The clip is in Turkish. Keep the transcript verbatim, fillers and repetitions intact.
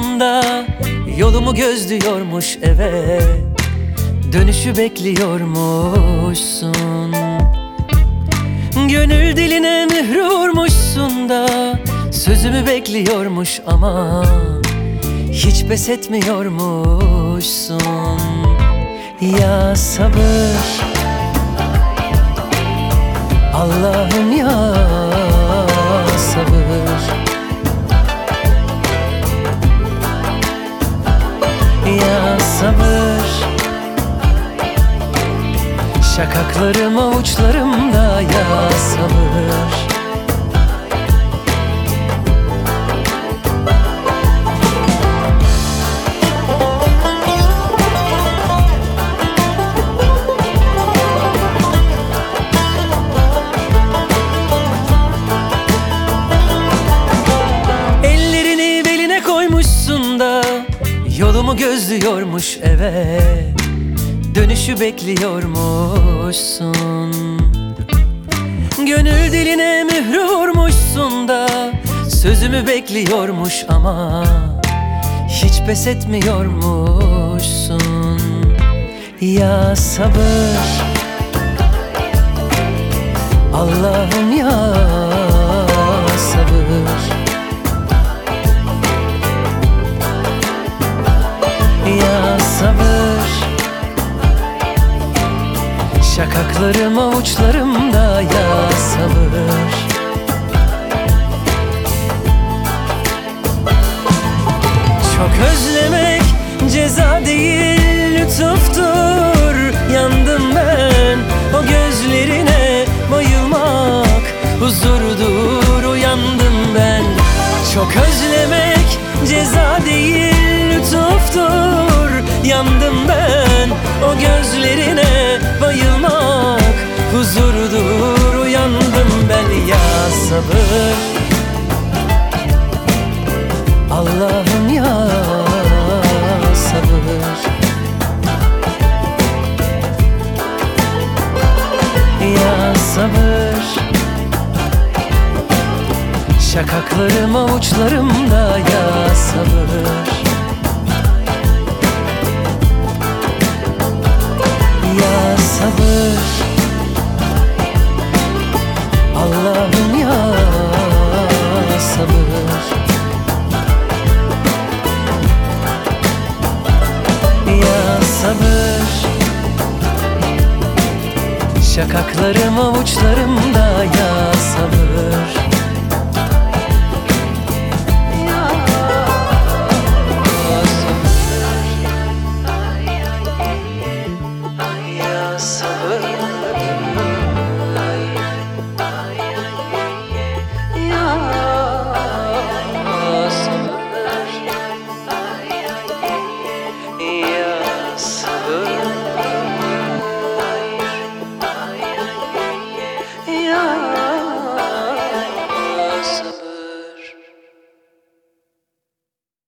da yolumu gözlüyormuş eve, dönüşü bekliyormuşsun. Gönül diline mührü vurmuşsun da sözümü bekliyormuş ama hiç pes etmiyormuşsun. Ya sabır, Allah'ım ya sabır. Ya sabır, şakaklarım avuçlarımda ya sabır. Ellerini beline koymuşsun da yolumu gözlüyormuş eve, dönüşü bekliyormuşsun. Gönül diline mührü vurmuşsun da sözümü bekliyormuş ama hiç pes etmiyormuşsun. Ya sabır, Allah'ım ya sabır. Ya sabır, şakaklarım avuçlarımda ya sabır. Çok özlemek ceza değil lütuftur. Yandım ben o gözlerine, bayılmak huzurdur. Uyandım ben. Çok özlemek ceza değil lütuftur. Yandım ben o gözlerine, bayılmak huzurdur. Uyandım ben ya sabır, Allah'ım ya sabır. Ya sabır, şakaklarım avuçlarımda ya sabır. Ya sabır, Allah'ım ya sabır. Ya sabır, şakaklarım avuçlarımda